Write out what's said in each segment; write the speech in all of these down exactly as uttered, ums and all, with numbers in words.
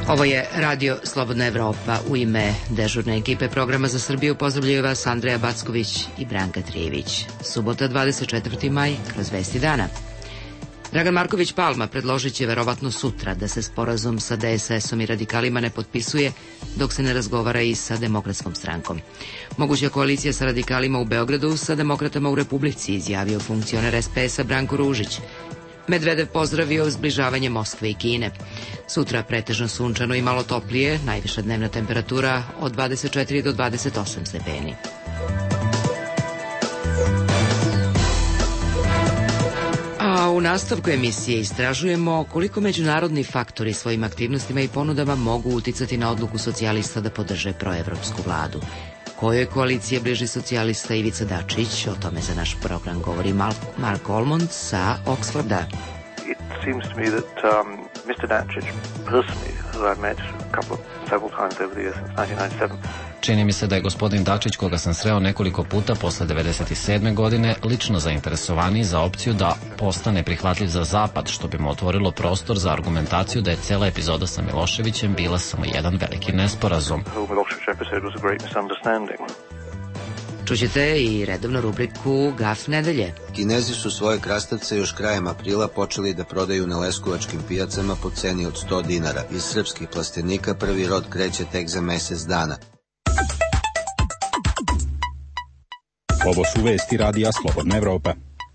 Ovo je Radio Slobodna Evropa. U ime dežurne ekipe programa za Srbiju pozdravljaju vas Andreja Backović i Branka Trijević. Subota, dvadeset četvrti maj, kroz vesti dana. Dragan Marković Palma predložit će verovatno sutra da se sporazum sa D S S-om i radikalima ne potpisuje dok se ne razgovara i sa Demokratskom strankom. Moguća koalicija sa radikalima u Beogradu sa demokratama u Republici, izjavio funkcioner S P S-a Branko Ružić. Medvedev pozdravio zbližavanje Moskve i Kine. Sutra pretežno sunčano i malo toplije, najviša dnevna temperatura od dvadeset četiri do dvadeset osam stepeni. A u nastavku emisije istražujemo koliko međunarodni faktori svojim aktivnostima i ponudama mogu uticati na odluku socijalista da podrže proevropsku vladu. Kojoj koalicije bliži socijalista Ivica Dačić? O tome za naš program govori Mark Olmond sa Oxforda. It seems to me that um, mister Dačić, personally, who I've met a couple, several times over the years since nineteen ninety-seven. Čini mi se da je gospodin Dačić, koga sam sreo nekoliko puta posle devedeset sedme. godine, lično zainteresovaniji za opciju da postane prihvatljiv za Zapad, što bi mu otvorilo prostor za argumentaciju da je cela epizoda sa Miloševićem bila samo jedan veliki nesporazum. Čućete i redovnu rubriku Gaf nedelje. Kinezi su svoje krastavce još krajem aprila počeli da prodaju na leskovačkim pijacama po ceni od sto dinara. Iz srpskih plastenika prvi rod kreće tek za mesec dana. Ovo su vesti Radija Slobodna Evropa.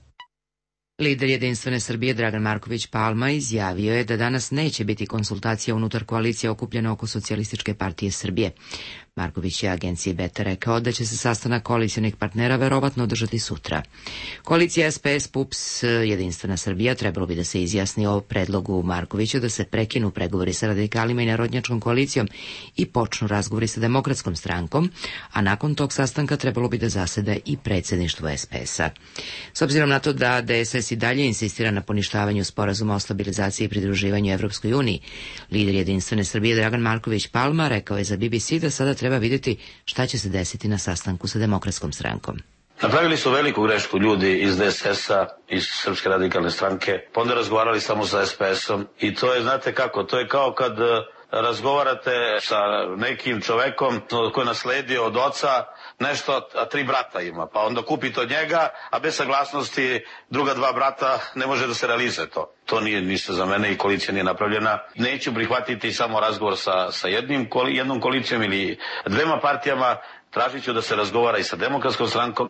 Lider Jedinstvene Srbije Dragan Marković Palma izjavio je da danas neće biti konsultacija unutar koalicije okupljena oko Socijalističke partije Srbije. Marković je agenciji Beta rekao da će se sastanak koalicionih partnera verovatno održati sutra. Koalicija S P S P U P S Jedinstvena Srbija trebalo bi da se izjasni o predlogu Markovića da se prekinu pregovori sa radikalima i narodnjačkom koalicijom i počnu razgovori sa Demokratskom strankom, a nakon tog sastanka trebalo bi da zaseda i predsjedništvo S P S-a. S obzirom na to da D S S i dalje insistira na poništavanju sporazuma o stabilizaciji i pridruživanju Evropskoj uniji, lider Jedinstvene Srbije Dragan Marković Palma rekao je za B B C da sada treba vidjeti šta će se desiti na sastanku sa Demokratskom strankom. Napravili su veliku grešku ljudi iz D S S-a, iz Srpske radikalne stranke, pa onda razgovarali samo sa S P S-om i to je, znate kako, to je kao kad razgovarate sa nekim čovekom koji je nasledio od oca nešto, a tri brata ima, pa onda kupite od njega, a bez saglasnosti druga dva brata ne može da se realizuje to. To nije ništa za mene i koalicija nije napravljena. Neću prihvatiti samo razgovor sa, sa jednim, jednom koalicijom ili dvema partijama, tražit ću da se razgovara i sa Demokratskom strankom.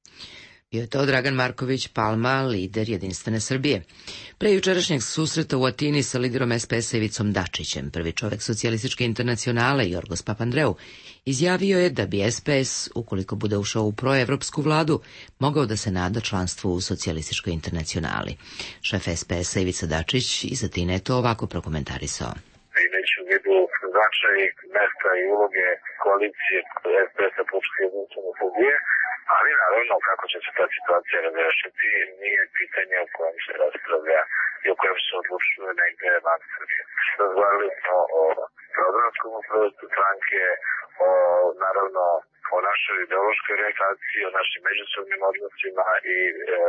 Bio je to Dragan Marković Palma, lider Jedinstvene Srbije. Pre jučerašnjeg susreta u Atini sa liderom S P S-a Ivicom Dačićem, prvi čovek Socijalističke internacionale Jorgos Papandreou izjavio je da bi S P S, ukoliko bude ušao u proevropsku vladu, mogao da se nada članstvu u Socijalističkoj internacionali. Šef S P S-a Ivica Dačić iz Atine je to ovako prokomentarisao. Imajući u vidu značaj, mesta i uloge koalicije S P S-a Pučke jedinstvene Srbije, ali naravno kako će se ta situacija razrešiti nije pitanje o kojem se raspravlja i o kojem se odlučuje negde van Srbije. Razgovarali smo o programskom upravljanju stranke, o naravno o našoj ideološkoj orijentaciji, o našim međusobnim odnosima i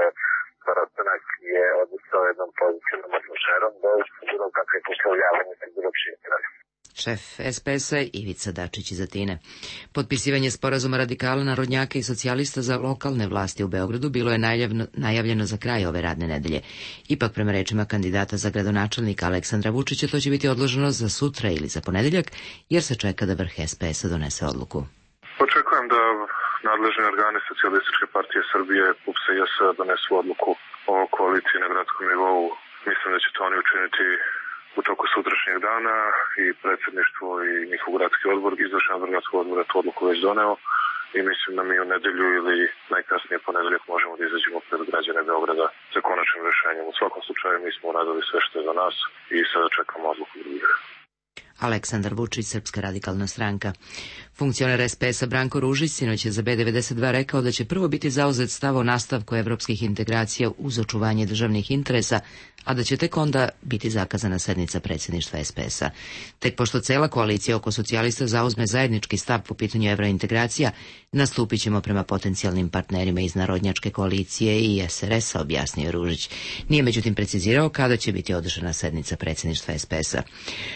sastanak je odustao jednom pozitivnom atmosferom bez bilo kakve poslovljavanje sa bilo čim strane. Šef S P S-a Ivica Dačić iz Atine. Potpisivanje sporazuma radikala, narodnjaka i socijalista za lokalne vlasti u Beogradu bilo je najavljeno, najavljeno za kraj ove radne nedelje. Ipak, prema rečima kandidata za gradonačelnika Aleksandra Vučića, to će biti odloženo za sutra ili za ponedeljak, jer se čeka da vrh S P S-a donese odluku. Očekujem da nadležni organi Socijalističke partije Srbije, P U P S-a i S A donesu odluku o koaliciji na gradskom nivou. Mislim da će to oni učiniti u toku sutrašnjeg dana i predsjedništvo i njihov gradski odbor, izvršni odbor gradskog odbora tu odluku već doneo i mislim da mi u nedelju ili najkasnije ponedeljak možemo da izađemo pred građane Beograda sa konačnim rješenjem. U svakom slučaju mi smo uradili sve što je za nas i sada čekamo odluku drugih. Aleksandar Vučić, Srpska radikalna stranka. Funkcioner S P S-a Branko Ružić sinoć je za B devedeset dva rekao da će prvo biti zauzet stav o nastavku evropskih integracija uz očuvanje državnih interesa, a da će tek onda biti zakazana sednica predsjedništva S P S-a. Tek pošto cela koalicija oko socijalista zauzme zajednički stav po pitanju evrointegracija, nastupit ćemo prema potencijalnim partnerima iz Narodnjačke koalicije i S R S-a, objasnio Ružić. Nije međutim precizirao kada će biti održana sednica predsjedništva S P S-a.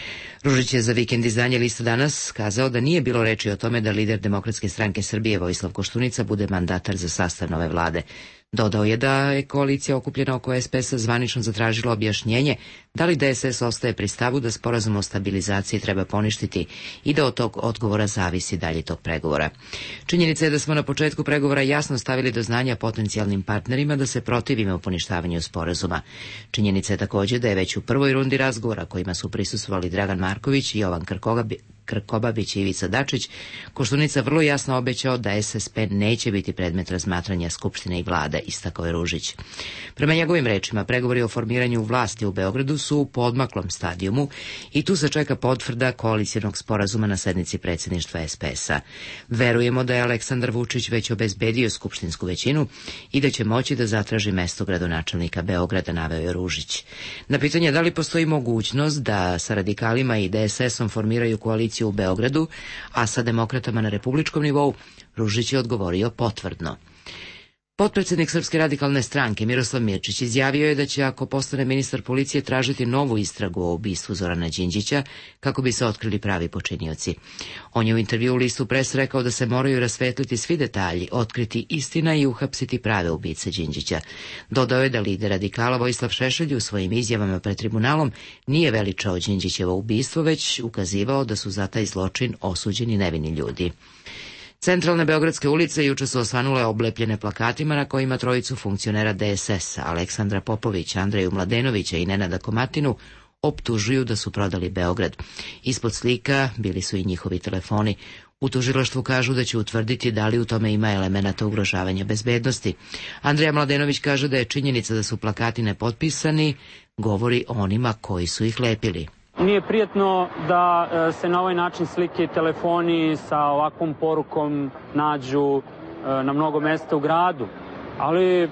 Ružić je za vikend izdanje Lista danas kazao da nije bilo reči o tome da lider Demokratske stranke Srbije Vojislav Koštunica bude mandatar za sastav nove vlade. Dodao je da je koalicija okupljena oko es pe es-a zvanično zatražila objašnjenje da li de es es ostaje pri stavu da sporazum o stabilizaciji treba poništiti i da od tog odgovora zavisi dalje tog pregovora. Činjenica je da smo na početku pregovora jasno stavili do znanja potencijalnim partnerima da se protivimo poništavanju sporazuma. Činjenica je također da je već u prvoj rundi razgovora kojima su prisustvovali Dragan Marković i Jovan Krkobabić i Ivica Dačić, Koštunica vrlo jasno obećao da es es pe neće biti predmet razmatranja Skupštine i vlade, istakao je Ružić. Prema njegovim rečima, pregovori o formiranju vlasti u Beogradu su u poodmaklom stadijumu i tu se čeka potvrda koalicijonog sporazuma na sednici predsjedništva es pe es-a. Verujemo da je Aleksandar Vučić već obezbedio skupštinsku većinu i da će moći da zatraži mesto gradonačelnika Beograda, naveo je Ružić. Na pitanje da li postoji mogućnost da sa radikalima i de es es-om formiraju koaliciju u Beogradu, a sa demokratama na republičkom nivou, Ružić je odgovorio potvrdno. Potpredsjednik Srpske radikalne stranke Miroslav Mirčić izjavio je da će, ako postane ministar policije, tražiti novu istragu o ubistvu Zorana Đinđića kako bi se otkrili pravi počinioci. On je u intervju u Listu Pres rekao da se moraju rasvetliti svi detalji, otkriti istina i uhapsiti prave ubice Đinđića. Dodao je da lider radikala Vojislav Šešelj u svojim izjavama pred tribunalom nije veličao Đinđićevo ubistvo, već ukazivao da su za taj zločin osuđeni nevini ljudi. Centralne beogradske ulice juče su osvanule oblepljene plakatima na kojima trojicu funkcionera de es es-a, Aleksandra Popovića, Andreju Mladenovića i Nenada Komatinu, optužuju da su prodali Beograd. Ispod slika bili su i njihovi telefoni. U tužilaštvu kažu da će utvrditi da li u tome ima elemenata ugrožavanja bezbednosti. Andreja Mladenović kaže da je činjenica da su plakati nepotpisani govori o onima koji su ih lepili. Nije prijetno da se na ovaj način slike i telefoni sa ovakvom porukom nađu na mnogo mesta u gradu, ali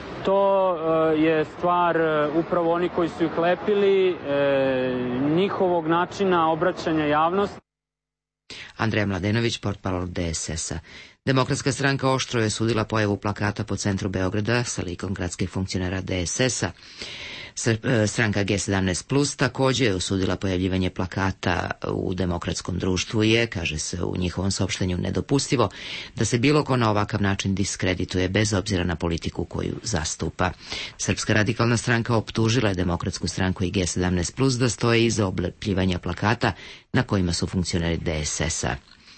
to je stvar upravo oni koji su ih lepili, njihovog načina obraćanja javnosti. Andreja Mladenović, portparol de es es-a. Demokratska stranka oštro je sudila pojavu plakata po centru Beograda sa likom gradskih funkcionera de es es-a. Stranka ge sedamnaest plus također je osudila pojavljivanje plakata u demokratskom društvu i je, kaže se u njihovom saopštenju, nedopustivo da se bilo ko na ovakav način diskredituje bez obzira na politiku koju zastupa. Srpska radikalna stranka optužila je Demokratsku stranku i ge sedamnaest plus da stoje iza oblepljivanja plakata na kojima su funkcioneri de es es-a.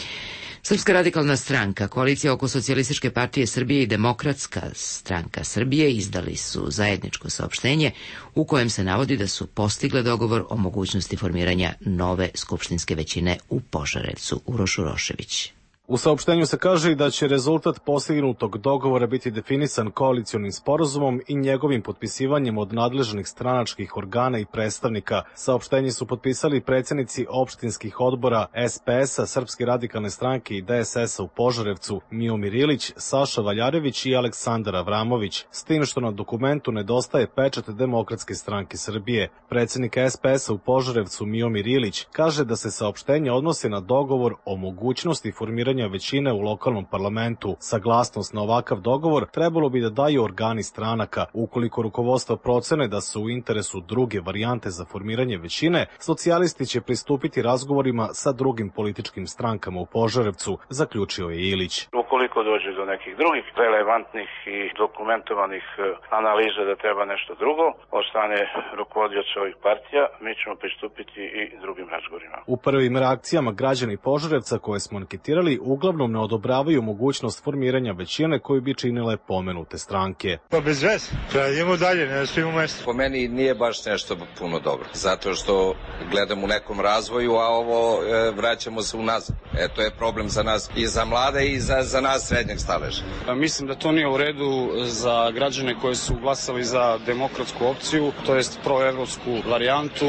Srpska radikalna stranka, koalicija oko Socijalističke partije Srbije i Demokratska stranka Srbije izdali su zajedničko saopštenje u kojem se navodi da su postigle dogovor o mogućnosti formiranja nove skupštinske većine u Požarevcu. Uroš Urošević. U saopštenju se kaže i da će rezultat postignutog dogovora biti definisan koalicionim sporazumom i njegovim potpisivanjem od nadležnih stranačkih organa i predstavnika. Saopštenje su potpisali predsjednici opštinskih odbora es pe es-a, Srpske radikalne stranke i de es es-a u Požarevcu, Miomir Ilić, Saša Valjarević i Aleksandar Avramović, s tim što na dokumentu nedostaje pečat Demokratske stranke Srbije. Predsjednik es pe es-a u Požarevcu, Miomir Ilić, kaže da se saopštenje odnosi na dogovor o mogućnosti formiranja većine u lokalnom parlamentu. Saglasnost na ovakav dogovor trebalo bi da daju organi stranaka. Ukoliko rukovodstvo procene da su u interesu druge varijante za formiranje većine, socijalisti će pristupiti razgovorima sa drugim političkim strankama u Požarevcu, zaključio je Ilić. Ukoliko dođe do nekih drugih relevantnih i dokumentovanih analiza da treba nešto drugo od strane rukovodioca ovih partija, mi ćemo pristupiti i drugim razgovorima. U prvim reakcijama građani Požarevca koje smo anketirali uglavnom ne odobravaju mogućnost formiranja većine koju bi činile pomenute stranke. Pa bez veze, idemo dalje, ne stojimo mesto. Po meni nije baš nešto puno dobro, zato što gledam u nekom razvoju, a ovo e, vraćamo se unazad. E, to je problem za nas i za mlade i za, za nas srednjeg staleža. Mislim da to nije u redu za građane koji su glasali za demokratsku opciju, to jest proevropsku varijantu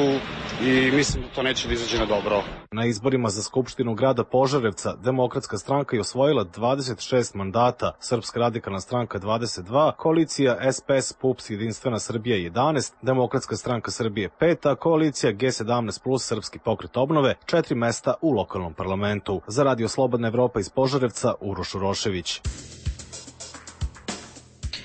i mislim da to neće da izađe na dobro. Na izborima za Skupštinu grada Požarevca Demokratska stranka je osvojila dvadeset šest mandata, Srpska radikalna stranka dvadeset dva, koalicija es pe es, PUPS, Jedinstvena Srbija jedanaest, Demokratska stranka Srbije pet, a koalicija ge sedamnaest plus, Srpski pokret obnove četiri mesta u lokalnom parlamentu. Za Radio Slobodna Evropa iz Požarevca, Uroš Urošević.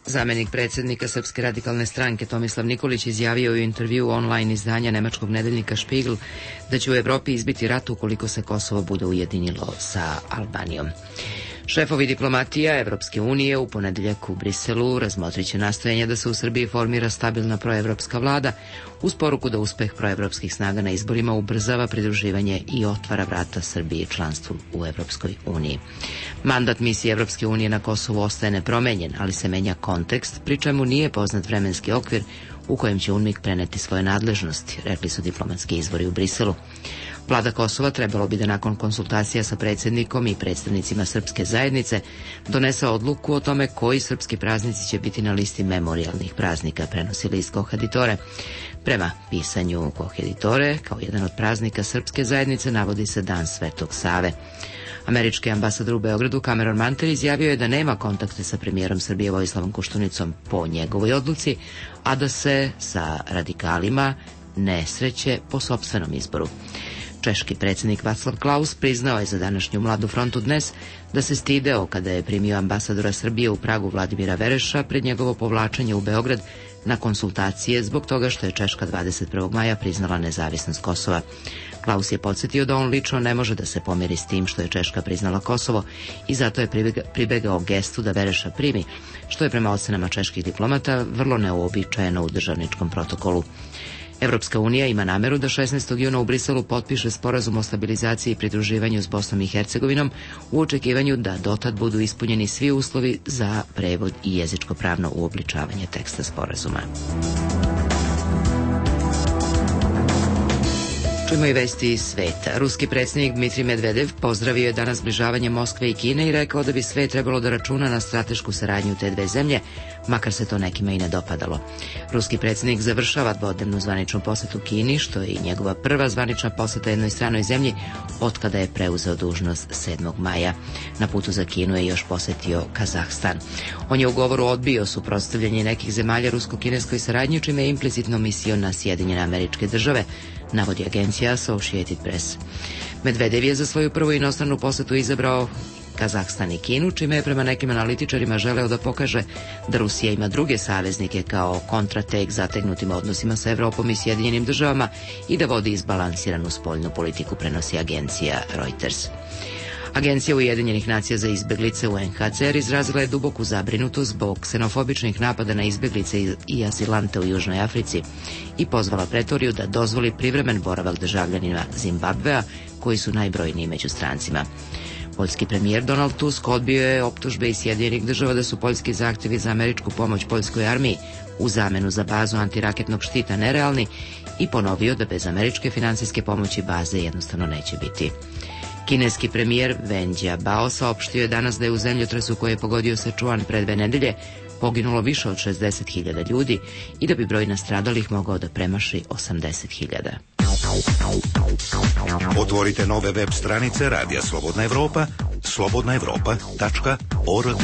Zamenik predsjednika Srpske radikalne stranke Tomislav Nikolić izjavio u intervju online izdanja nemačkog nedeljnika Spiegel da će u Evropi izbiti rat ukoliko se Kosovo bude ujedinilo sa Albanijom. Šefovi diplomatija Evropske unije u ponedeljak u Briselu razmotrit će nastojanja da se u Srbiji formira stabilna proevropska vlada uz poruku da uspeh proevropskih snaga na izborima ubrzava pridruživanje i otvara vrata Srbiji članstvu u Evropskoj uniji. Mandat misije Evropske unije na Kosovu ostaje nepromenjen, ali se menja kontekst, pri čemu nije poznat vremenski okvir u kojem će UNMIK preneti svoje nadležnosti, rekli su diplomatski izvori u Briselu. Vlada Kosova trebalo bi da nakon konsultacija sa predsjednikom i predstavnicima srpske zajednice donese odluku o tome koji srpski praznici će biti na listi memorijalnih praznika, prenosi list Kohaditore. Prema pisanju Kohaditore, kao jedan od praznika srpske zajednice navodi se Dan Svetog Save. Američki ambasador u Beogradu Cameron Manter izjavio je da nema kontakte sa premijerom Srbije Vojislavom Koštunicom po njegovoj odluci, a da se sa radikalima ne sreće po sopstvenom izboru. Češki predsjednik Václav Klaus priznao je za današnju Mladu frontu dnes da se stideo kada je primio ambasadora Srbije u Pragu Vladimira Vereša pred njegovo povlačenje u Beograd na konsultacije zbog toga što je Češka dvadeset prvog maja priznala nezavisnost Kosova. Klaus je podsjetio da on lično ne može da se pomiri s tim što je Češka priznala Kosovo i zato je pribegao gestu da Vereša primi, što je prema ocenama čeških diplomata vrlo neuobičajeno u državničkom protokolu. Evropska unija ima nameru da šesnaestog juna u Briselu potpiše sporazum o stabilizaciji i pridruživanju s Bosnom i Hercegovinom u očekivanju da dotad budu ispunjeni svi uslovi za prevod i jezičko-pravno uobličavanje teksta sporazuma. Čujemo i vesti iz sveta. Ruski predsjednik Dmitrij Medvedev pozdravio je danas zbližavanje Moskve i Kine i rekao da bi sve trebalo da računa na stratešku saradnju te dve zemlje, makar se to nekima i ne dopadalo. Ruski predsjednik završava dvodnevnu zvaničnu posetu Kini, što je i njegova prva zvanična poseta jednoj stranoj zemlji otkada je preuzeo dužnost sedmog maja. Na putu za Kinu je još posetio Kazahstan. On je u govoru odbio suprotstavljanje nekih zemalja rusko-kineskoj saradnji, čime je implicitno mislio na Sjedinjene Američke Države, navodi agencija Associated Press. Medvedev je za svoju prvu inostranu posetu izabrao Kazahstan i Kinu, čime je prema nekim analitičarima želeo da pokaže da Rusija ima druge saveznike kao kontratek zategnutim odnosima sa Evropom i Sjedinjenim Državama i da vodi izbalansiranu spoljnu politiku, prenosi agencija Reuters. Agencija Ujedinjenih nacija za izbeglice U N H C R izrazila je duboku zabrinutost zbog ksenofobičnih napada na izbeglice i azilante u Južnoj Africi i pozvala Pretoriju da dozvoli privremen boravak državljanima Zimbabvea, koji su najbrojniji među strancima. Poljski premijer Donald Tusk odbio je optužbe iz Sjedinjenih Država da su poljski zahtjevi za američku pomoć poljskoj armiji u zamenu za bazu antiraketnog štita nerealni i ponovio da bez američke finansijske pomoći baze jednostavno neće biti. Kineski premijer Wen Jiabao saopštio je danas da je u zemljotresu koji je pogodio Sichuan pre dve nedelje poginulo više od šezdeset hiljada ljudi i da bi broj nastradalih mogao da premaši osamdeset hiljada. Otvorite nove web stranice Radija Slobodna Evropa, slobodna evropa tačka org.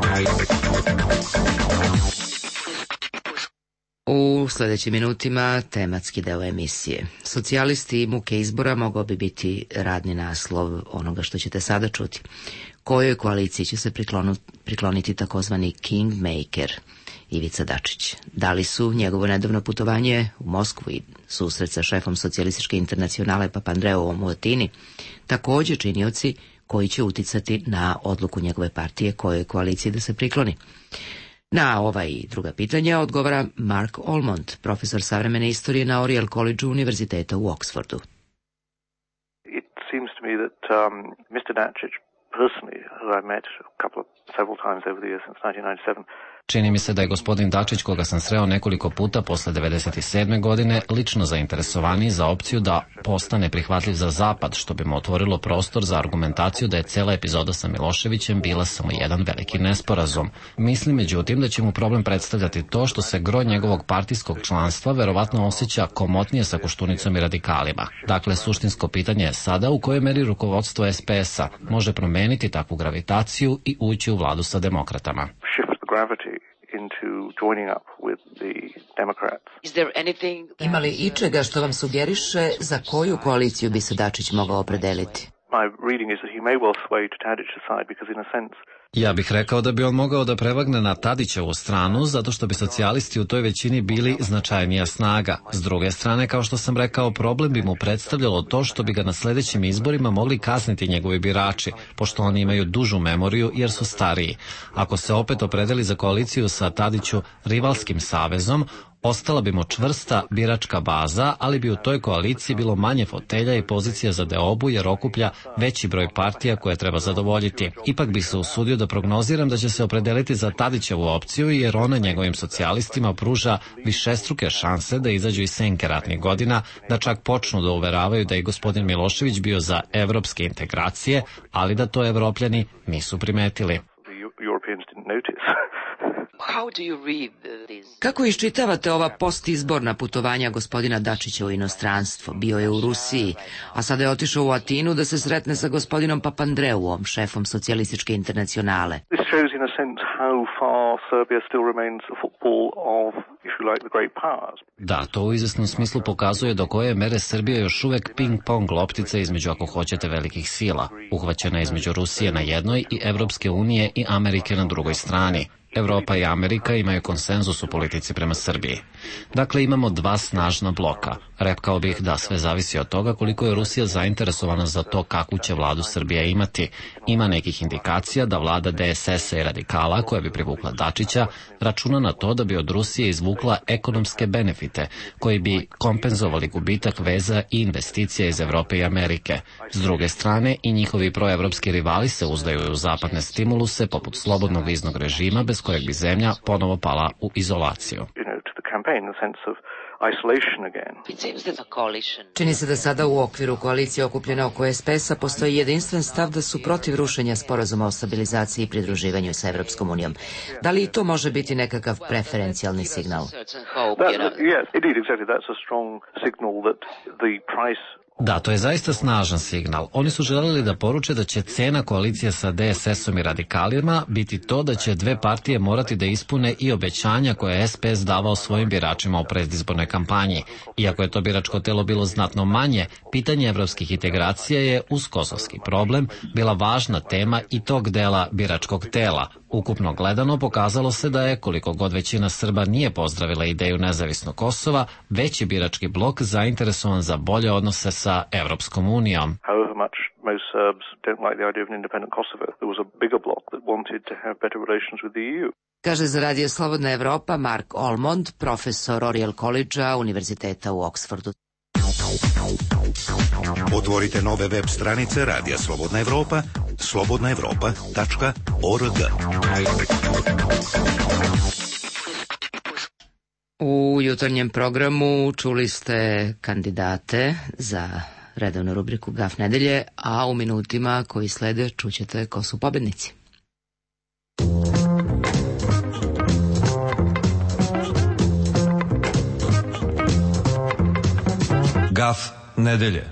U sljedećim minutima tematski deo emisije. Socijalisti i muke izbora mogao bi biti radni naslov onoga što ćete sada čuti. Kojoj koaliciji će se prikloniti takozvani Kingmaker Ivica Dačić? Da li su njegovo nedavno putovanje u Moskvu i susret sa šefom socijalističke internacionale Papandreovom u Atini također činioci koji će uticati na odluku njegove partije kojoj koaliciji da se prikloni? Na ova i druga pitanja odgovara Mark Almond, profesor savremene istorije na Oriel College Univerziteta u Oxfordu. It seems to me that um, mister Dačić, personally, who I've met a couple of, several times over the years since nineteen ninety-seven, Čini mi se da je gospodin Dačić, koga sam sreo nekoliko puta posle devedeset sedme godine, lično zainteresovaniji za opciju da postane prihvatljiv za Zapad, što bi mu otvorilo prostor za argumentaciju da je cela epizoda sa Miloševićem bila samo jedan veliki nesporazum. Mislim, međutim, da će mu problem predstavljati to što se gro njegovog partijskog članstva verovatno osjeća komotnije sa Koštunicom i radikalima. Dakle, suštinsko pitanje je sada u kojoj meri rukovodstvo S P S-a može promeniti takvu gravitaciju i ući u vladu sa demokratama. Ima li ičega što vam sugeriše za koju koaliciju bi se Dačić mogao opredeliti? Ja bih rekao da bi on mogao da prevagne na Tadićevu stranu, zato što bi socijalisti u toj većini bili značajnija snaga. S druge strane, kao što sam rekao, problem bi mu predstavljalo to što bi ga na sledećim izborima mogli kazniti njegovi birači, pošto oni imaju dužu memoriju jer su stariji. Ako se opet opredeli za koaliciju sa Tadiću rivalskim savezom, ostala bi mu čvrsta biračka baza, ali bi u toj koaliciji bilo manje fotelja i pozicija za deobu jer okuplja veći broj partija koje treba zadovoljiti. Ipak bih se usudio da prognoziram da će se opredeliti za Tadićevu opciju jer ona njegovim socijalistima pruža višestruke šanse da izađu iz senke ratnih godina, da čak počnu da uveravaju da je gospodin Milošević bio za evropske integracije, ali da to Evropljani nisu primetili. Kako iščitavate ova postizborna putovanja gospodina Dačića u inostranstvo? Bio je u Rusiji, a sada je otišao u Atinu da se sretne sa gospodinom Papandreouom, šefom socijalističke internacionale. Da, to u izvesnom smislu pokazuje do koje mere Srbija još uvek ping-pong loptica između, ako hoćete, velikih sila, uhvaćena između Rusije na jednoj i Evropske unije i Amerike na drugoj strani. Evropa i Amerika imaju konsenzus u politici prema Srbiji. Dakle, imamo dva snažna bloka. Rekao bih da sve zavisi od toga koliko je Rusija zainteresovana za to kakvu će vladu Srbija imati. Ima nekih indikacija da vlada D S S-a i radikala, koja bi privukla Dačića, računa na to da bi od Rusije izvukla ekonomske benefite, koji bi kompenzovali gubitak veza i investicija iz Evrope i Amerike. S druge strane, i njihovi proevropski rivali se uzdaju u zapadne stimuluse, poput slobodnog viznog režima, bez kojeg bi zemlja ponovo pala u izolaciju. Čini se da sada u okviru koalicije okupljene oko S P S-a postoji jedinstven stav da su protiv rušenja sporazuma o stabilizaciji i pridruživanju sa Evropskom unijom. Da li i to može biti nekakav preferencijalni signal? Da, to je zaista snažan signal. Oni su želeli da poruče da će cena koalicije sa D S S-om i radikalima biti to da će dve partije morati da ispune i obećanja koje je S P S davao svojim biračima u predizbornoj kampanji. Iako je to biračko telo bilo znatno manje, pitanje evropskih integracija je uz kosovski problem bila važna tema i tog dela biračkog tela. Ukupno gledano pokazalo se da je, koliko god većina Srba nije pozdravila ideju nezavisnog Kosova, veći birački blok zainteresovan za bolje odnose sa Evropskom unijom. Most Serbs don't like the idea of an independent Kosovo. There was a bigger bloc that wanted to have better relations with the E U. Kaže za Radio Slobodna Evropa Mark Olmond, profesor Oriel College-a Univerziteta u Oksfordu. Otvorite nove web stranice Radija Slobodna Evropa, slobodna evropa tačka org. U jutarnjem programu čuli ste kandidate za redovnu rubriku Gaf nedelje, a u minutima koji slede čućete ko su pobednici. Gaf nedelje.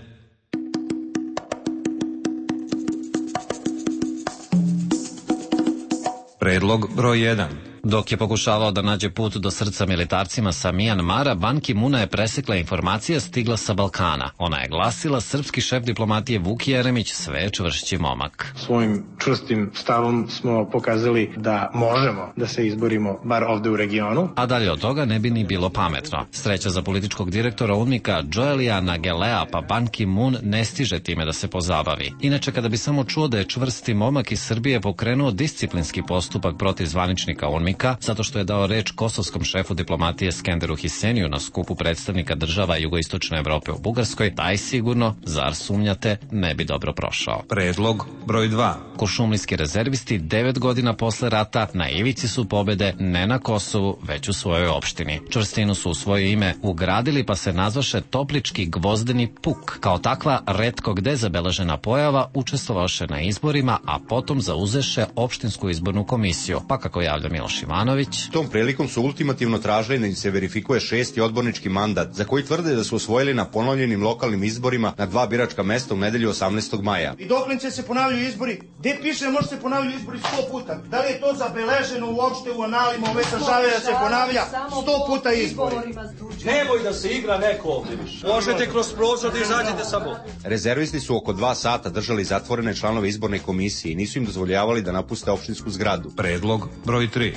Predlog broj jedan. Dok je pokušavao da nađe put do srca militarcima sa Mijanmara, Ban Ki-muna je presekla informacija stigla sa Balkana. Ona je glasila: srpski šef diplomatije Vuk Jeremić sve čvršći momak. Svojim čvrstim stavom smo pokazali da možemo da se izborimo bar ovde u regionu. A dalje od toga ne bi ni bilo pametno. Sreća za političkog direktora UNMIK-a Joelija Nagelea, pa Ban Ki-mun ne stiže time da se pozabavi. Inače, kada bi samo čuo da je čvrsti momak iz Srbije pokrenuo disciplinski postupak protiv zvaničnika UNMIK, zato što je dao reč kosovskom šefu diplomatije Skenderu Hiseniju na skupu predstavnika država jugoistočne Evrope u Bugarskoj, taj sigurno, zar sumnjate, ne bi dobro prošao. Predlog broj dva. Kuršumlijski rezervisti devet godina posle rata na ivici su pobede ne na Kosovu, već u svojoj opštini. Čvrstinu su u svoje ime ugradili, pa se nazvaše Toplički gvozdeni puk. Kao takva retko gde zabeležena pojava učestvovaše na izborima, a potom zauzeše opštinsku izbornu komisiju, pa kako javlja Miloš Miloš Ivanović. Tom prilikom su ultimativno tražili da im se verifikuje šesti odbornički mandat, za koji tvrde da su osvojili na ponovljenim lokalnim izborima na dva biračka mesta u nedelju osamnaestog maja. I doklen će se ponavljaju izbori? Gde piše može se ponavljaju izbori sto puta? Da li je to zabeleženo uopšte u analima ove države da se ponavlja sto puta izbori? Nemoj da se igra neko ovdje više. Možete kroz prozor da izađete samo. Rezervisti su oko dva sata držali zatvorene članove izborne komisije i nisu im dozvoljavali da napuste opštinsku zgradu. Predlog broj tri.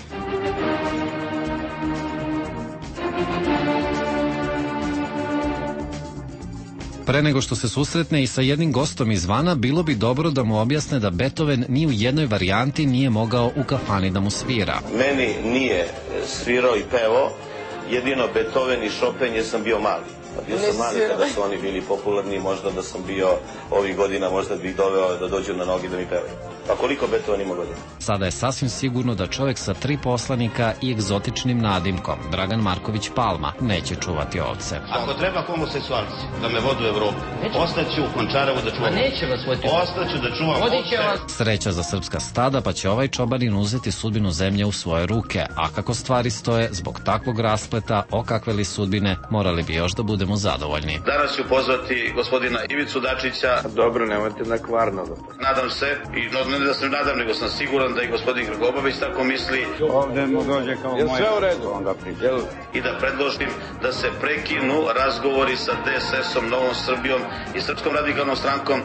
Pre nego što se susretne i sa jednim gostom izvana, bilo bi dobro da mu objasne da Beethoven ni u jednoj varijanti nije mogao u kafani da mu svira. Meni nije svirao i pevao, jedino Beethoven i Chopin jer sam bio mali. Bio sam mali kada su oni bili popularni, možda da sam bio ovih godina, možda bih doveo da dođu na nogi da mi pevaju. Pa koliko Beethoven ima godina? Sada je sasvim sigurno da čovjek sa tri poslanika i egzotičnim nadimkom, Dragan Marković Palma, neće čuvati ovce. Ako treba homoseksualci da me vodu u Evropu, ostaću u Končarevu da čuvam. Neće vas voditi. Ostaću da čuvam ovce. Sreća za srpska stada, pa će ovaj čobanin uzeti sudbinu zemlje u svoje ruke, a kako stvari stoje, zbog takvog raspleta, o kakve li sudbine, morali bi još da budemo zadovoljni. Danas ću pozvati gospodina Ivicu Dačića. Dobro, nemojte na kvarno. Nadam se, i no, ne da sam nadam, nego sam siguran da i gospodin Grgobović tako misli. Ovdje mu dođe kao moja. Sve u redu? Onda priđel. I da predložim da se prekinu razgovori sa D S S-om, Novom Srbijom i Srpskom radikalnom strankom.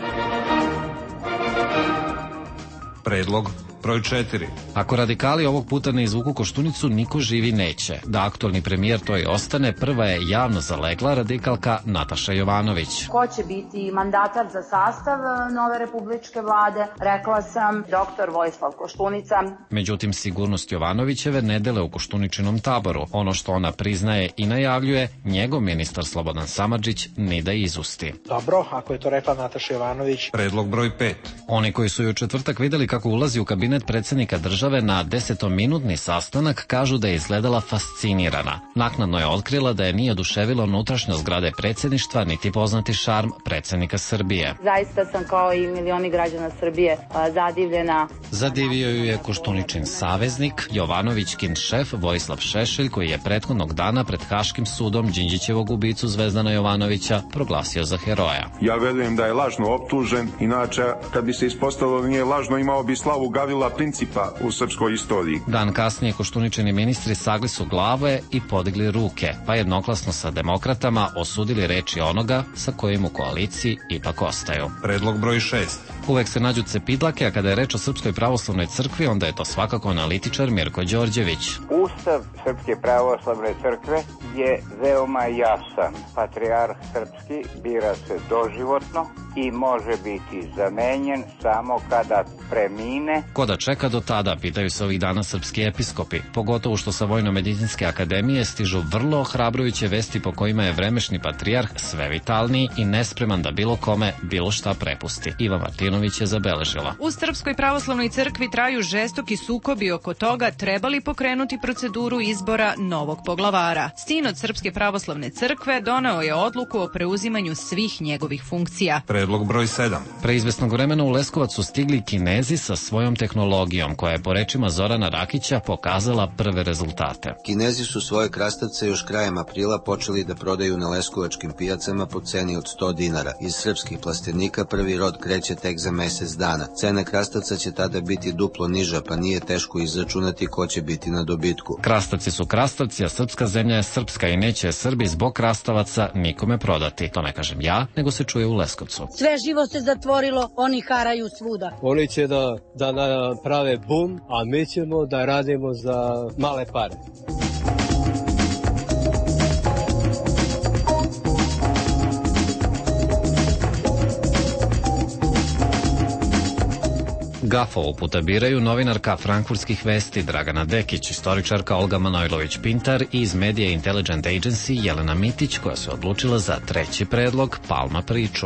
Predlog broj četiri. Ako radikali ovog puta ne izvuku Koštunicu, niko živi neće. Da aktualni premijer to i ostane, prva je javno zalegla radikalka Nataša Jovanović. Ko će biti mandatar za sastav nove republičke vlade? Rekla sam doktor Vojislav Koštunica. Međutim, sigurnost Jovanovićeve ne dele u Koštuničinom taboru. Ono što ona priznaje i najavljuje, njegov ministar Slobodan Samardžić ni da izusti. Dobro, ako je to rekla Nataša Jovanović. Predlog broj pet. Oni koji su ju četvrtak videli kako ulazi u kabinet predsjednika države na desetominutni sastanak kažu da je izgledala fascinirana. Naknadno je otkrila da je nije oduševilo unutrašnjo zgrade predsjedništva niti poznati šarm predsjednika Srbije. Zaista sam kao i milioni građana Srbije zadivljena. Zadivio ju je Koštuničin saveznik, Jovanovićkin šef Vojislav Šešelj, koji je prethodnog dana pred Haškim sudom Đinđićevog ubicu Zvezdana Jovanovića proglasio za heroja. Ja verujem da je lažno optužen, inače kad bi se ispostavilo da nije lažno, imao bi slavu Gavrila Principa u srpskoj istoriji. Dan kasnije Koštuničini ministri sagli su glave i podigli ruke, pa jednoglasno sa demokratama osudili reči onoga sa kojim u koaliciji ipak ostaju. Predlog broj šest. Uvek se nađu cepidlake, a kada je reč o Srpskoj pravoslavnoj crkvi, onda je to svakako analitičar Mirko Đorđević. Ustav Srpske pravoslavne crkve je veoma jasan. Patrijarh srpski bira se doživotno i može biti zamenjen samo kada premine. Ko da čeka do tada, pitaju se ovih dana srpski episkopi, pogotovo što sa Vojno-medicinske akademije stižu vrlo ohrabrujuće vesti po kojima je vremešni patrijarh sve vitalniji i nespreman da bilo kome bilo šta prepusti. Iva Martinović je zabeležila. U Srpskoj pravoslavnoj crkvi traju žestoki sukobi oko toga treba li pokrenuti proceduru izbora novog poglavara. Sinod Srpske pravoslavne crkve doneo je odluku o preuzimanju svih njegovih funkcija. Predlog broj sedam. Pre izvesnog vremena u Leskovac su stigli Kinezi sa svojom tehnologijom koja je po rečima Zorana Rakića pokazala prve rezultate. Kinezi su svoje krastavce još krajem aprila počeli da prodaju na leskovačkim pijacama po ceni od sto dinara. Iz srpskih plastenika prvi rod kreće tek za mesec dana. Cena krastavca će tada biti duplo niža, pa nije teško izračunati ko će biti na dobitku. Krastavci su krastavci, a srpska zemlja je srpska i neće Srbi zbog krastavaca nikome prodati. To ne kažem ja, nego se čuje u Leskovcu. Sve živo se zatvorilo, oni haraju svuda. Oni će da, da naprave bum, a mi ćemo da radimo za male pare. Gaf ovog puta biraju novinarka Frankfurtskih vesti Dragana Dekić, istoričarka Olga Manojlović-Pintar i iz Media Intelligence Agency Jelena Mitić, koja se odlučila za treći predlog Palma priču.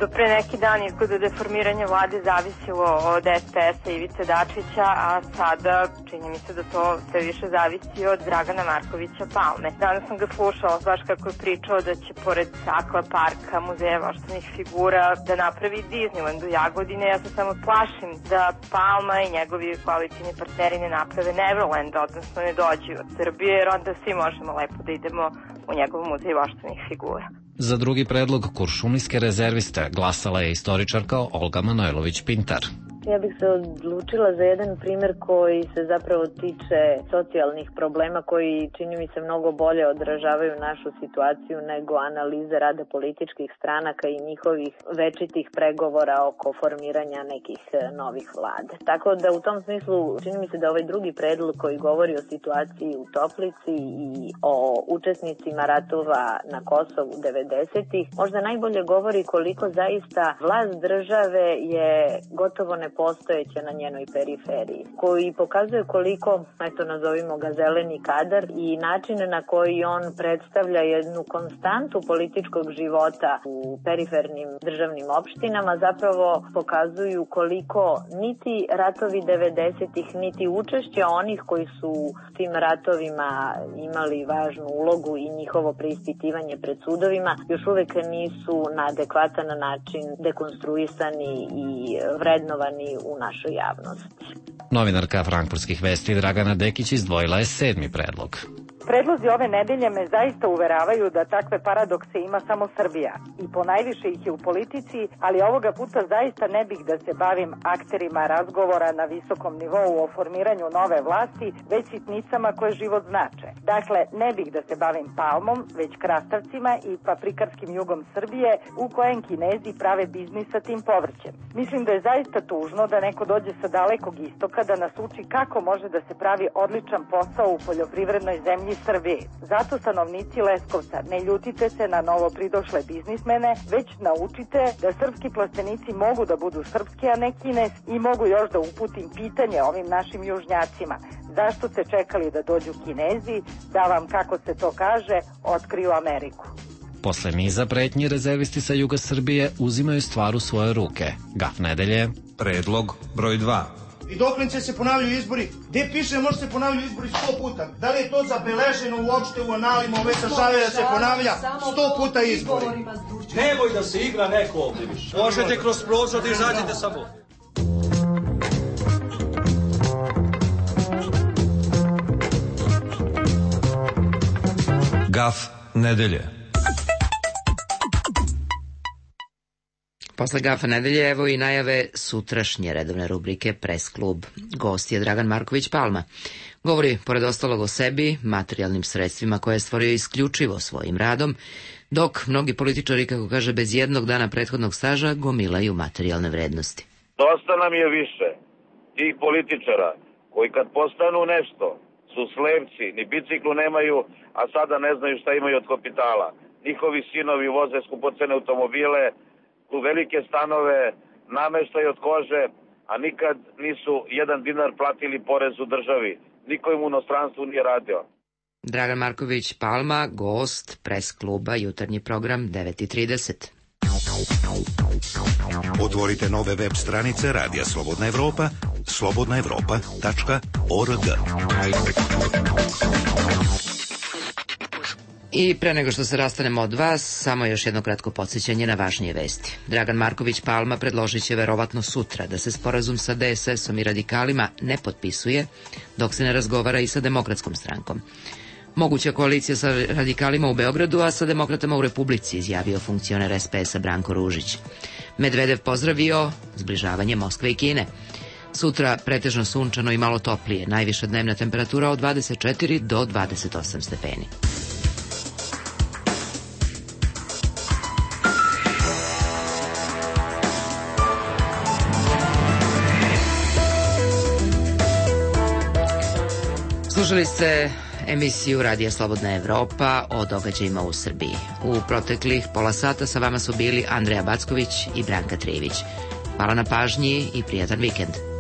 Do pre neki dan izgleda da je formiranje vlade zavisilo od es pe es-a Ivice Dačića, a sada čini mi se da to sve više zavisi od Dragana Markovića Palme. Danas sam ga slušala baš kako je pričao da će pored akvaparka, muzeja voštanih figura, da napravi Disneyland u Jagodine. Ja se samo plašim da Palma i njegovi koalicijni partneri ne naprave Neverland, odnosno ne dođu od Srbije, jer onda svi možemo lepo da idemo u njegov muzej voštanih figura. Za drugi predlog kuršumlijske rezerviste glasala je istoričarka Olga Manojlović-Pintar. Ja bih se odlučila za jedan primjer koji se zapravo tiče socijalnih problema koji čini mi se mnogo bolje odražavaju našu situaciju nego analize rada političkih stranaka i njihovih večitih pregovora oko formiranja nekih novih vlade. Tako da u tom smislu čini mi se da ovaj drugi predlog koji govori o situaciji u Toplici i o učesnicima ratova na Kosovu devedesetih možda najbolje govori koliko zaista vlast države je gotovo ne postojeća na njenoj periferiji, koji pokazuje koliko, eto nazovimo ga zeleni kadar i način na koji on predstavlja jednu konstantu političkog života u perifernim državnim opštinama zapravo pokazuju koliko niti ratovi devedesetih, niti učešće onih koji su tim ratovima imali važnu ulogu i njihovo preispitivanje pred sudovima još uvek nisu na adekvatan način dekonstruisani i vrednovani u našoj javnosti. Novinarka Frankfurtskih vesti Dragana Dekić izdvojila je sedmi predlog. Predlozi ove nedelje me zaista uveravaju da takve paradokse ima samo Srbija i ponajviše ih je u politici, ali ovoga puta zaista ne bih da se bavim akterima razgovora na visokom nivou o formiranju nove vlasti, već sitnicama koje život znače. Dakle, ne bih da se bavim Palmom, već krastavcima i paprikarskim jugom Srbije u kojem Kinezi prave biznis sa tim povrćem. Mislim da je zaista tužno da neko dođe sa dalekog istoka da nas uči kako može da se pravi odličan posao u poljoprivrednoj zemlji Srbije. Zato stanovnici Leskovca, ne ljutite se na novo pridošle biznismene, već naučite da srpski plastenici mogu da budu srpski, a ne kineski i mogu još da uputim pitanje ovim našim južnjacima. Zašto ste čekali da dođu Kinezi, da vam, kako se to kaže, otkriju Ameriku? Posle niza pretnji rezervisti sa juga Srbije uzimaju stvar u svoje ruke. Gaf nedelje. Predlog broj dva. I doklen će se ponavljaju izbori? Gde piše može se ponavljaju izbori sto puta? Da li je to zabeleženo uopšte u analima ove države da se ponavlja sto puta izbori? Nemoj da se igra neko ovdje više. Možete kroz prozor da izađete samo. Gaf nedelje. Posle Gafa nedelje, evo i najave sutrašnje redovne rubrike Pres klub. Gost je Dragan Marković Palma. Govori, pored ostalog, o sebi, materijalnim sredstvima koje je stvorio isključivo svojim radom, dok mnogi političari, kako kaže, bez jednog dana prethodnog staža gomilaju materijalne vrednosti. Dosta nam je više tih političara koji kad postanu nešto su slepci, ni biciklu nemaju, a sada ne znaju šta imaju od kapitala. Njihovi sinovi voze skupocene automobile, u velike stanove, nameštaj od kože, a nikad nisu jedan dinar platili porez u državi. Niko im u inostranstvu nije radio. Dragan Marković Palma, gost Pres kluba, jutarnji program devet i trideset. Otvorite nove web stranice Radija Slobodna Evropa, slobodna evropa tačka org. I pre nego što se rastanemo od vas, samo još jedno kratko podsjećanje na važnije vesti. Dragan Marković Palma predložit će verovatno sutra da se sporazum sa de es esom i radikalima ne potpisuje, dok se ne razgovara i sa Demokratskom strankom. Moguća koalicija sa radikalima u Beogradu, a sa demokratama u Republici, izjavio funkcioner es pe esa Branko Ružić. Medvedev pozdravio zbližavanje Moskve i Kine. Sutra pretežno sunčano i malo toplije, najviša dnevna temperatura od dvadeset četiri do dvadeset osam stepeni. Slušali ste emisiju Radija Slobodna Evropa o događajima u Srbiji. U proteklih pola sata sa vama su bili Andreja Backović i Branka Trijević. Hvala na pažnji i prijatan vikend.